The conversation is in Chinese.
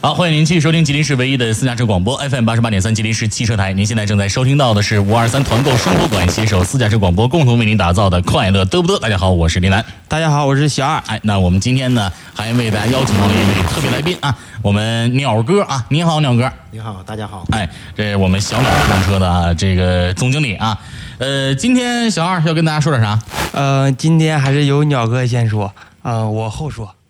好，欢迎您继续收听吉林市唯一的私家车广播 FM 88.3吉林市汽车台。您现在正在收听到的是523团购生活馆携手私家车广播共同为您打造的快乐嘚不嘚。大家好，我是林兰。 大家好，我是小二。 那我们今天呢，还为大家邀请到了一位特别来宾啊，我们鸟哥啊，你好，鸟哥。 你好，大家好。 这我们小鸟购车的这个总经理啊，今天小二要跟大家说点啥？ 今天还是由鸟哥先说，我后说。